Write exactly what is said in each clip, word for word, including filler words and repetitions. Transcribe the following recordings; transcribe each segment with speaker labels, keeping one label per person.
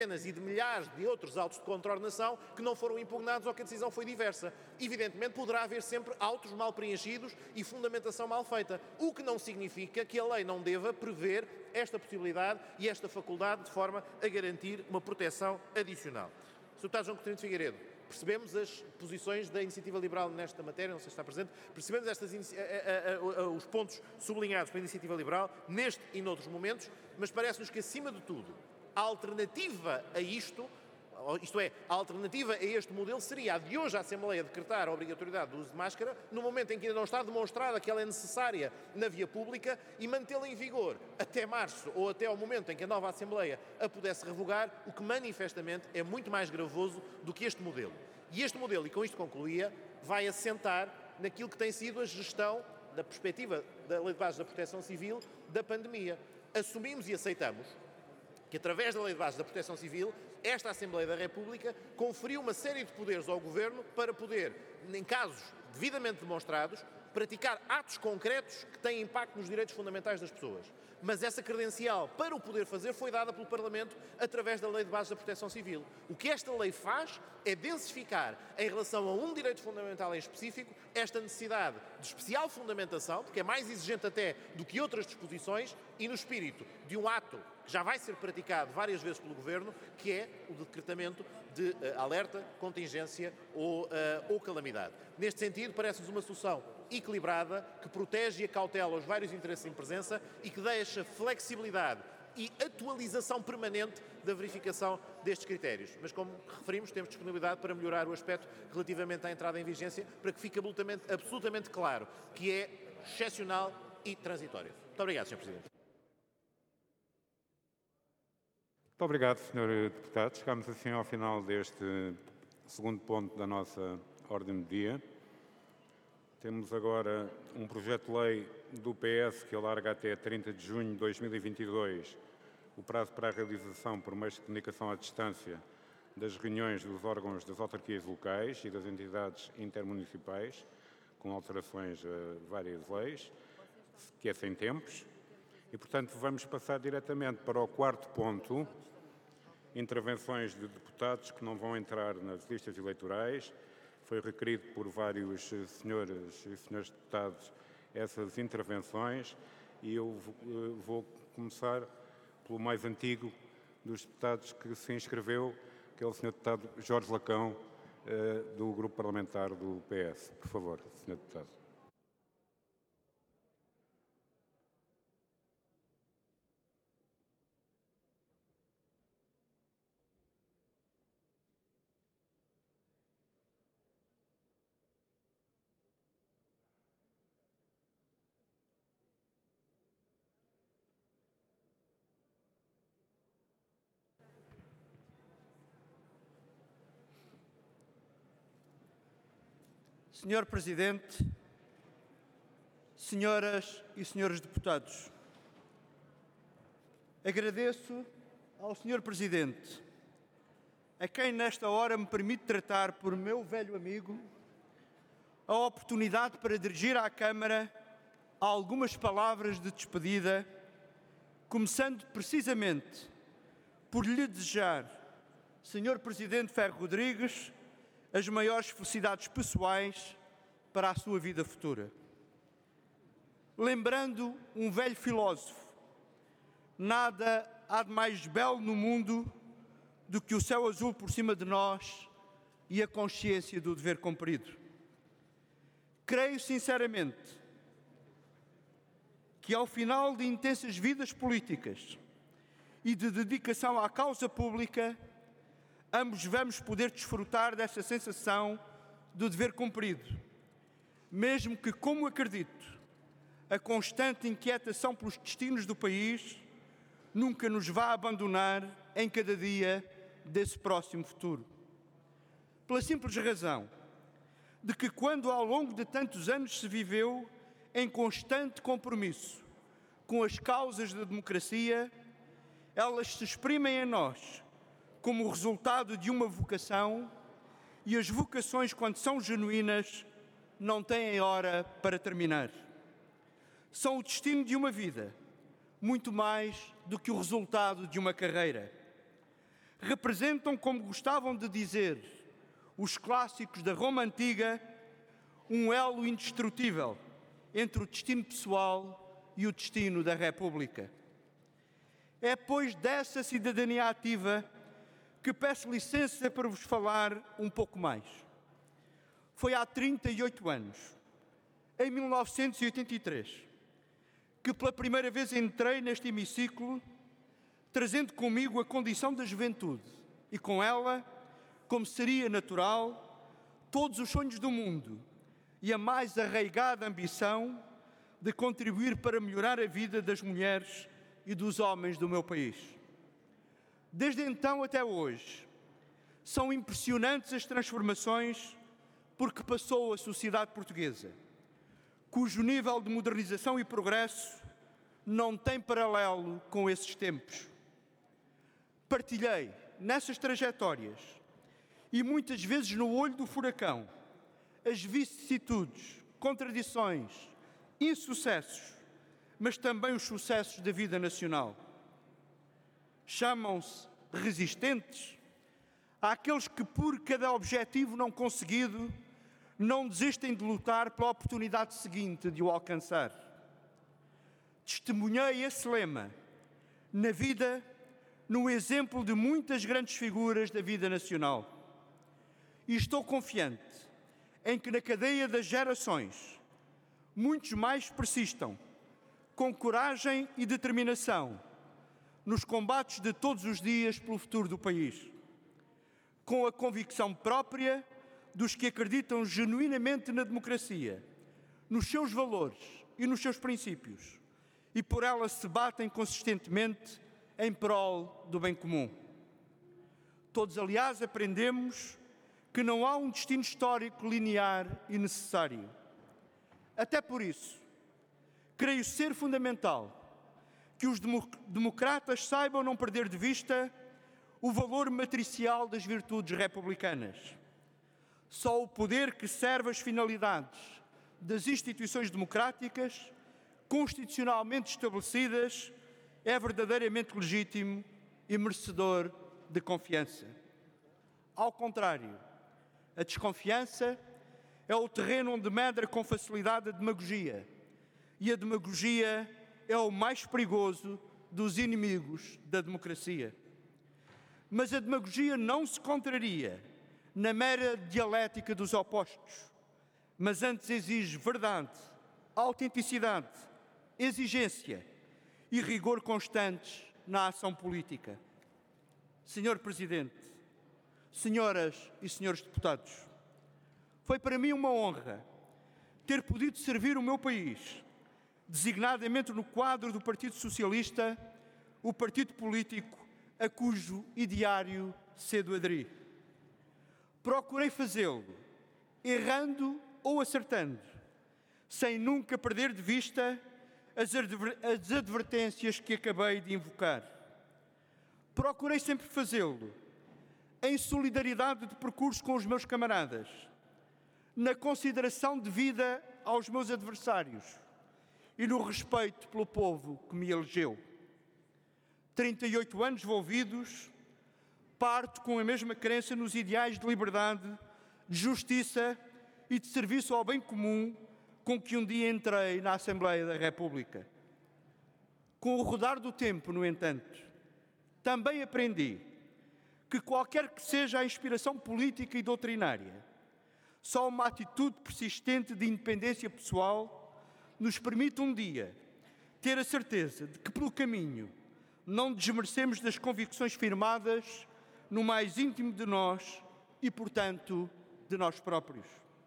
Speaker 1: e de milhares de outros autos de contraordenação que não foram impugnados ou que a decisão foi diversa. Evidentemente poderá haver sempre autos mal preenchidos e fundamentação mal feita, o que não significa que a lei não deva prever esta possibilidade e esta faculdade de forma a garantir uma proteção adicional. senhor Deputado João Coutinho de Figueiredo, percebemos as posições da Iniciativa Liberal nesta matéria, não sei se está presente, percebemos estas, a, a, a, os pontos sublinhados pela Iniciativa Liberal neste e noutros momentos, mas parece-nos que, acima de tudo, a alternativa a isto, isto é, a alternativa a este modelo seria a de hoje a Assembleia decretar a obrigatoriedade do uso de máscara no momento em que ainda não está demonstrada que ela é necessária na via pública e mantê-la em vigor até março ou até ao momento em que a nova Assembleia a pudesse revogar, o que manifestamente é muito mais gravoso do que este modelo. E este modelo, e com isto concluía, vai assentar naquilo que tem sido a gestão da perspectiva da Lei de Bases da Proteção Civil da pandemia. Assumimos e aceitamos que, através da Lei de Bases da Proteção Civil, esta Assembleia da República conferiu uma série de poderes ao Governo para poder, em casos devidamente demonstrados, praticar atos concretos que têm impacto nos direitos fundamentais das pessoas. Mas essa credencial para o poder fazer foi dada pelo Parlamento através da Lei de Bases da Proteção Civil. O que esta lei faz é densificar, em relação a um direito fundamental em específico, esta necessidade de especial fundamentação, porque é mais exigente até do que outras disposições, e no espírito de um ato que já vai ser praticado várias vezes pelo Governo, que é o decretamento de uh, alerta, contingência ou, uh, ou calamidade. Neste sentido, parece-nos uma solução equilibrada, que protege e acautela os vários interesses em presença e que deixa flexibilidade e atualização permanente da verificação destes critérios. Mas, como referimos, temos disponibilidade para melhorar o aspecto relativamente à entrada em vigência, para que fique absolutamente, absolutamente claro que é excepcional e transitório. Muito obrigado, senhor Presidente.
Speaker 2: Muito obrigado, senhor Deputado. Chegamos assim ao final deste segundo ponto da nossa ordem do dia. Temos agora um projeto de lei do P S que alarga até trinta de junho de dois mil e vinte e dois o prazo para a realização por meios de comunicação à distância das reuniões dos órgãos das autarquias locais e das entidades intermunicipais, com alterações a várias leis, que é sem tempos. E, portanto, vamos passar diretamente para o quarto ponto, intervenções de deputados que não vão entrar nas listas eleitorais. Foi requerido por vários senhores e senhores deputados essas intervenções e eu vou começar pelo mais antigo dos deputados que se inscreveu, que é o senhor deputado Jorge Lacão, do Grupo Parlamentar do P S. Por favor, senhor deputado.
Speaker 3: senhor Presidente, senhoras e senhores deputados, agradeço ao senhor Presidente, a quem nesta hora me permite tratar por meu velho amigo, a oportunidade para dirigir à Câmara algumas palavras de despedida, começando precisamente por lhe desejar, senhor Presidente Ferro Rodrigues, as maiores felicidades pessoais para a sua vida futura. Lembrando um velho filósofo, nada há de mais belo no mundo do que o céu azul por cima de nós e a consciência do dever cumprido. Creio sinceramente que ao final de intensas vidas políticas e de dedicação à causa pública, ambos vamos poder desfrutar dessa sensação do dever cumprido, mesmo que, como acredito, a constante inquietação pelos destinos do país nunca nos vá abandonar em cada dia desse próximo futuro. Pela simples razão de que, quando ao longo de tantos anos se viveu em constante compromisso com as causas da democracia, elas se exprimem em nós como resultado de uma vocação, e as vocações, quando são genuínas, não têm hora para terminar. São o destino de uma vida, muito mais do que o resultado de uma carreira. representam, como gostavam de dizer os clássicos da Roma Antiga, um elo indestrutível entre o destino pessoal e o destino da República. É, pois, dessa cidadania ativa que peço licença para vos falar um pouco mais. Foi há trinta e oito anos, em mil novecentos e oitenta e três, que pela primeira vez entrei neste hemiciclo, trazendo comigo a condição da juventude e com ela, como seria natural, todos os sonhos do mundo e a mais arraigada ambição de contribuir para melhorar a vida das mulheres e dos homens do meu país. Desde então até hoje, são impressionantes as transformações por que passou a sociedade portuguesa, cujo nível de modernização e progresso não tem paralelo com esses tempos. Partilhei nessas trajetórias e muitas vezes no olho do furacão as vicissitudes, contradições, insucessos, mas também os sucessos da vida nacional. Chamam-se resistentes àqueles que, por cada objetivo não conseguido, não desistem de lutar pela oportunidade seguinte de o alcançar. Testemunhei esse lema na vida, no exemplo de muitas grandes figuras da vida nacional. E estou confiante em que na cadeia das gerações muitos mais persistam com coragem e determinação nos combates de todos os dias pelo futuro do país, com a convicção própria dos que acreditam genuinamente na democracia, nos seus valores e nos seus princípios, e por ela se batem consistentemente em prol do bem comum. Todos, aliás, aprendemos que não há um destino histórico linear e necessário. Até por isso, creio ser fundamental que os democratas saibam não perder de vista o valor matricial das virtudes republicanas. Só o poder que serve às finalidades das instituições democráticas, constitucionalmente estabelecidas, é verdadeiramente legítimo e merecedor de confiança. Ao contrário, a desconfiança é o terreno onde medra com facilidade a demagogia, e a demagogia é o mais perigoso dos inimigos da democracia. Mas a demagogia não se contraria na mera dialética dos opostos, mas antes exige verdade, autenticidade, exigência e rigor constantes na ação política. Senhor Presidente, senhoras e senhores deputados, foi para mim uma honra ter podido servir o meu país, designadamente no quadro do Partido Socialista, o partido político a cujo ideário cedo aderi. Procurei fazê-lo, errando ou acertando, sem nunca perder de vista as, adver- as advertências que acabei de invocar. Procurei sempre fazê-lo em solidariedade de percurso com os meus camaradas, na consideração devida aos meus adversários e no respeito pelo povo que me elegeu. trinta e oito anos envolvidos, parto com a mesma crença nos ideais de liberdade, de justiça e de serviço ao bem comum com que um dia entrei na Assembleia da República. Com o rodar do tempo, no entanto, também aprendi que qualquer que seja a inspiração política e doutrinária, só uma atitude persistente de independência pessoal nos permite um dia ter a certeza de que pelo caminho não desmerecemos das convicções firmadas no mais íntimo de nós e, portanto, de nós próprios.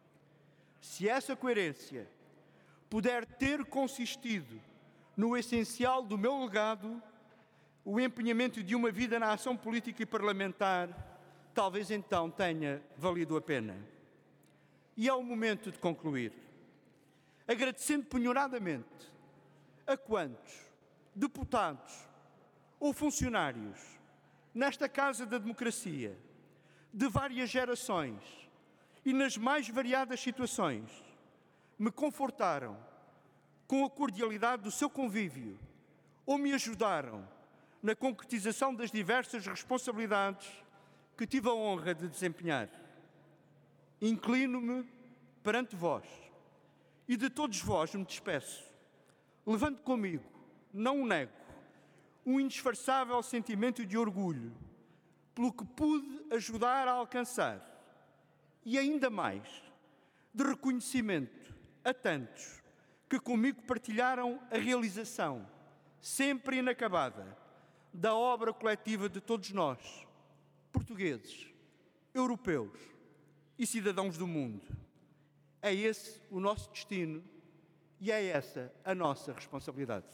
Speaker 3: Se essa coerência puder ter consistido no essencial do meu legado, o empenhamento de uma vida na ação política e parlamentar, talvez então tenha valido a pena. E é o momento de concluir, agradecendo penhoradamente a quantos deputados ou funcionários nesta Casa da Democracia, de várias gerações e nas mais variadas situações, me confortaram com a cordialidade do seu convívio ou me ajudaram na concretização das diversas responsabilidades que tive a honra de desempenhar. Inclino-me perante vós e de todos vós me despeço, levando comigo, não o nego, um indisfarçável sentimento de orgulho pelo que pude ajudar a alcançar e ainda mais de reconhecimento a tantos que comigo partilharam a realização, sempre inacabada, da obra coletiva de todos nós, portugueses, europeus e cidadãos do mundo. É esse o nosso destino e é essa a nossa responsabilidade.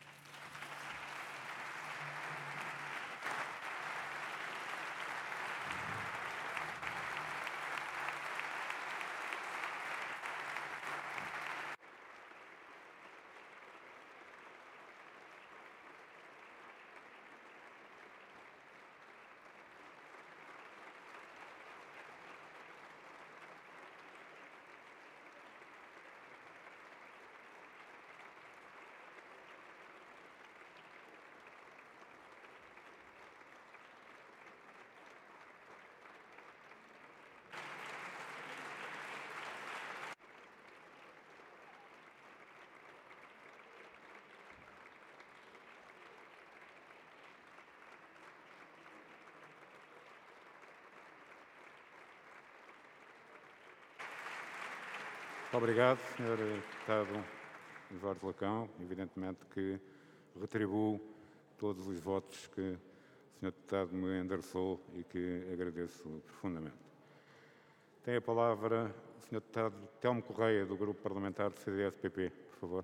Speaker 2: Muito obrigado, senhor Deputado Jorge Lacão. Evidentemente que retribuo todos os votos que o senhor Deputado me endereçou e que agradeço profundamente. Tem a palavra o senhor Deputado Telmo Correia, do Grupo Parlamentar do C D S P P, por favor.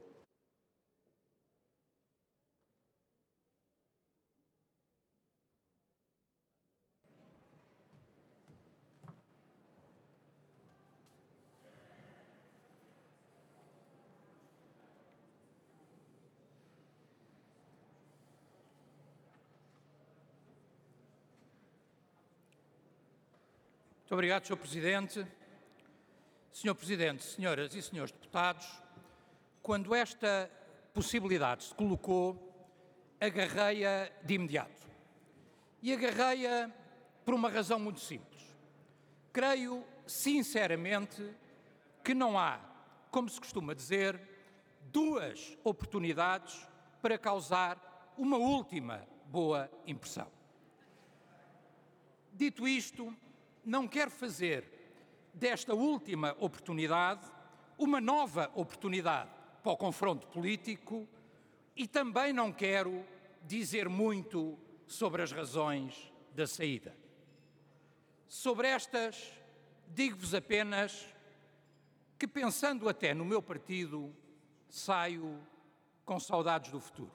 Speaker 4: Muito obrigado, senhor Presidente. senhor Presidente, senhoras e senhores deputados, quando esta possibilidade se colocou, agarrei-a de imediato. E agarrei-a por uma razão muito simples. Creio, sinceramente, que não há, como se costuma dizer, duas oportunidades para causar uma última boa impressão. Dito isto, não quero fazer desta última oportunidade uma nova oportunidade para o confronto político e também não quero dizer muito sobre as razões da saída. Sobre estas, digo-vos apenas que, pensando até no meu partido, saio com saudades do futuro.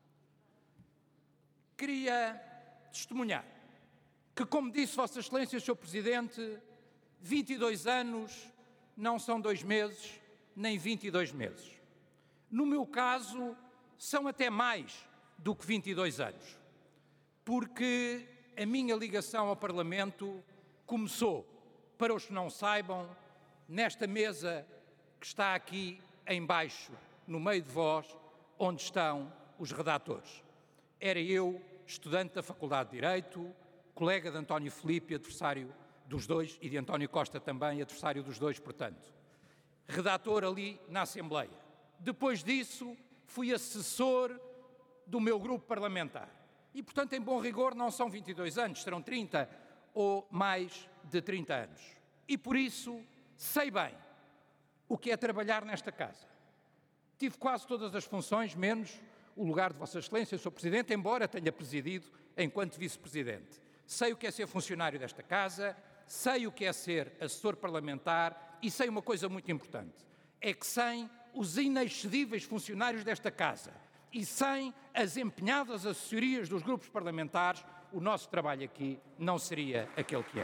Speaker 4: Queria testemunhar que, como disse Vossa Excelência, senhor Presidente, vinte e dois anos não são dois meses, nem vinte e dois meses. No meu caso, são até mais do que vinte e dois anos, porque a minha ligação ao Parlamento começou, para os que não saibam, nesta mesa que está aqui em baixo, no meio de vós, onde estão os redatores. Era eu, estudante da Faculdade de Direito, colega de António Filipe, adversário dos dois, e de António Costa também, adversário dos dois, portanto. Redator ali na Assembleia. Depois disso, fui assessor do meu grupo parlamentar. E, portanto, em bom rigor, não são vinte e dois anos, serão trinta ou mais de trinta anos. E, por isso, sei bem o que é trabalhar nesta casa. Tive quase todas as funções, menos o lugar de Vossa Excelência, senhor Presidente, embora tenha presidido enquanto Vice-Presidente. Sei o que é ser funcionário desta casa, sei o que é ser assessor parlamentar e sei uma coisa muito importante, é que sem os inexcedíveis funcionários desta casa e sem as empenhadas assessorias dos grupos parlamentares, o nosso trabalho aqui não seria aquele que é.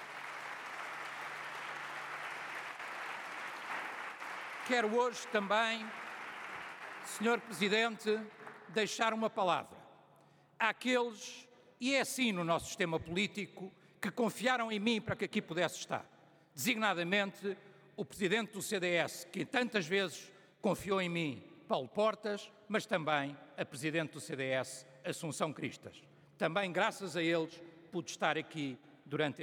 Speaker 4: Quero hoje também, senhor Presidente, deixar uma palavra àqueles, e é assim no nosso sistema político, que confiaram em mim para que aqui pudesse estar. Designadamente, o Presidente do C D S, que tantas vezes confiou em mim, Paulo Portas, mas também a Presidente do C D S, Assunção Cristas. Também graças a eles pude estar aqui durante